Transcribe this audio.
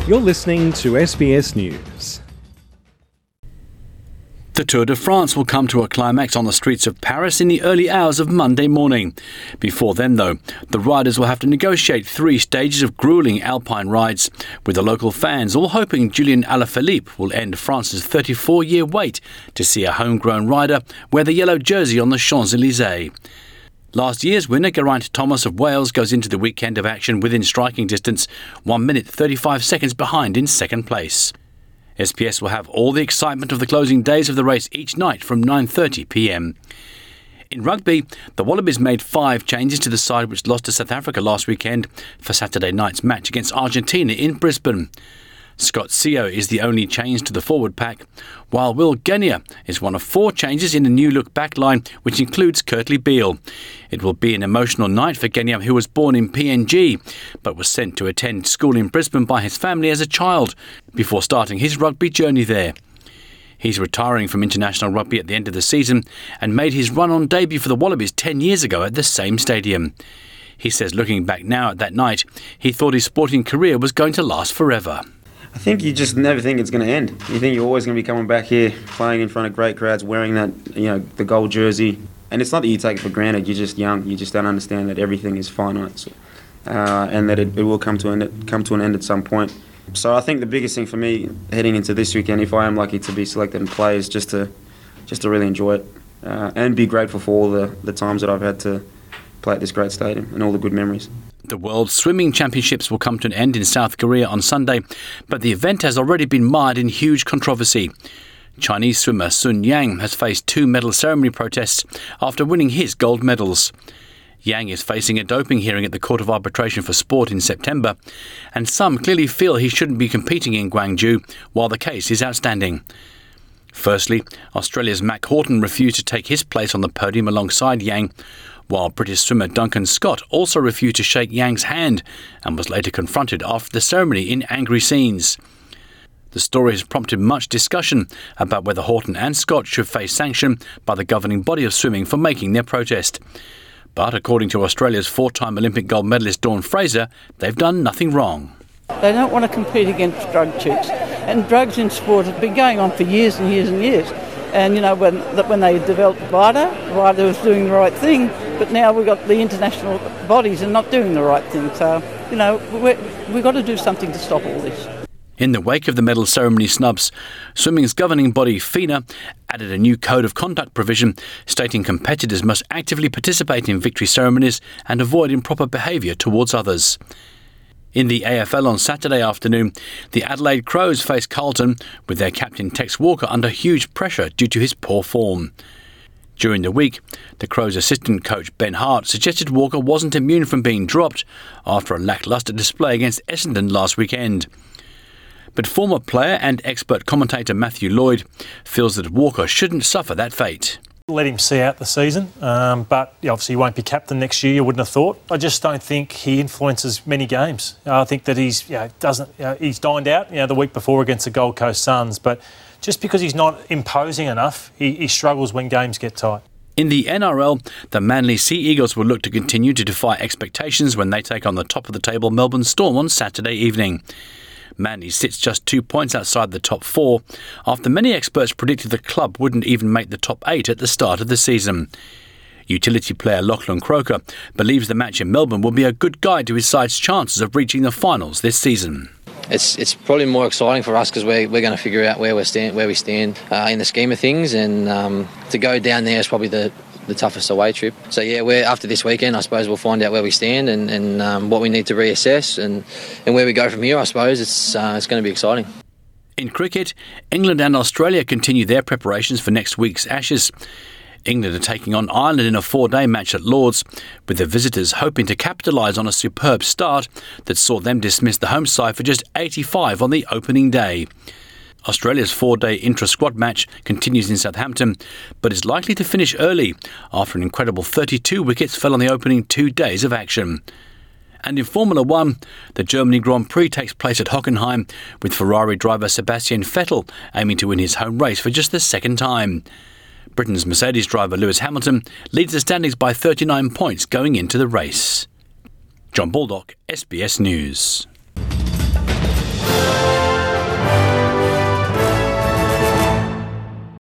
You're listening to SBS News. The Tour de France will come to a climax on the streets of Paris in the early hours of Monday morning. Before then, though, the riders will have to negotiate 3 stages of gruelling alpine rides, with the local fans all hoping Julian Alaphilippe will end France's 34-year wait to see a homegrown rider wear the yellow jersey on the Champs-Élysées. Last year's winner, Geraint Thomas of Wales, goes into the weekend of action within striking distance, 1 minute 35 seconds behind in second place. SBS will have all the excitement of the closing days of the race each night from 9:30 p.m. In rugby, the Wallabies made 5 changes to the side which lost to South Africa last weekend for Saturday night's match against Argentina in Brisbane. Scott Sio is the only change to the forward pack, while Will Genia is one of 4 changes in the new-look backline, which includes Kurtley Beale. It will be an emotional night for Genia, who was born in PNG, but was sent to attend school in Brisbane by his family as a child, before starting his rugby journey there. He's retiring from international rugby at the end of the season and made his run-on debut for the Wallabies 10 years ago at the same stadium. He says looking back now at that night, he thought his sporting career was going to last forever. I think you just never think it's going to end. You think you're always going to be coming back here, playing in front of great crowds, wearing that, the gold jersey. And it's not that you take it for granted. You're just young. You just don't understand that everything is finite, and that it will come to an end at some point. So I think the biggest thing for me heading into this weekend, if I am lucky to be selected and play, is just to really enjoy it and be grateful for all the times that I've had to play at this great stadium and all the good memories. The World Swimming Championships will come to an end in South Korea on Sunday, but the event has already been mired in huge controversy. Chinese swimmer Sun Yang has faced 2 medal ceremony protests after winning his gold medals. Yang is facing a doping hearing at the Court of Arbitration for Sport in September, and some clearly feel he shouldn't be competing in Gwangju while the case is outstanding. Firstly, Australia's Mac Horton refused to take his place on the podium alongside Yang, while British swimmer Duncan Scott also refused to shake Yang's hand and was later confronted after the ceremony in angry scenes. The story has prompted much discussion about whether Horton and Scott should face sanction by the governing body of swimming for making their protest. But according to Australia's 4-time Olympic gold medalist Dawn Fraser, they've done nothing wrong. They don't want to compete against drug cheats. And drugs in sport have been going on for years and years and years. And, when they developed VIDA was doing the right thing, but now we've got the international bodies and not doing the right thing. So, we've got to do something to stop all this. In the wake of the medal ceremony snubs, swimming's governing body, FINA, added a new code of conduct provision stating competitors must actively participate in victory ceremonies and avoid improper behaviour towards others. In the AFL on Saturday afternoon, the Adelaide Crows faced Carlton with their captain Tex Walker under huge pressure due to his poor form. During the week, the Crows' assistant coach Ben Hart suggested Walker wasn't immune from being dropped after a lacklustre display against Essendon last weekend. But former player and expert commentator Matthew Lloyd feels that Walker shouldn't suffer that fate. Let him see out the season, but obviously he won't be captain next year, you wouldn't have thought. I just don't think he influences many games. I think that he's dined out the week before against the Gold Coast Suns, but just because he's not imposing enough, he struggles when games get tight. In the NRL, the Manly Sea Eagles will look to continue to defy expectations when they take on the top-of-the-table Melbourne Storm on Saturday evening. Manly sits just 2 points outside the top 4, after many experts predicted the club wouldn't even make the top 8 at the start of the season. Utility player Lachlan Croker believes the match in Melbourne will be a good guide to his side's chances of reaching the finals this season. It's probably more exciting for us because we're going to figure out where we stand in the scheme of things, and to go down there is probably the toughest away trip. So after this weekend, I suppose we'll find out where we stand and what we need to reassess and where we go from here. I suppose it's going to be exciting. In cricket, England and Australia continue their preparations for next week's Ashes. England are taking on Ireland in a 4-day match at Lord's, with the visitors hoping to capitalise on a superb start that saw them dismiss the home side for just 85 on the opening day. Australia's 4-day intra-squad match continues in Southampton, but is likely to finish early after an incredible 32 wickets fell on the opening 2 days of action. And in Formula 1, the Germany Grand Prix takes place at Hockenheim, with Ferrari driver Sebastian Vettel aiming to win his home race for just the second time. Britain's Mercedes driver Lewis Hamilton leads the standings by 39 points going into the race. John Baldock, SBS News.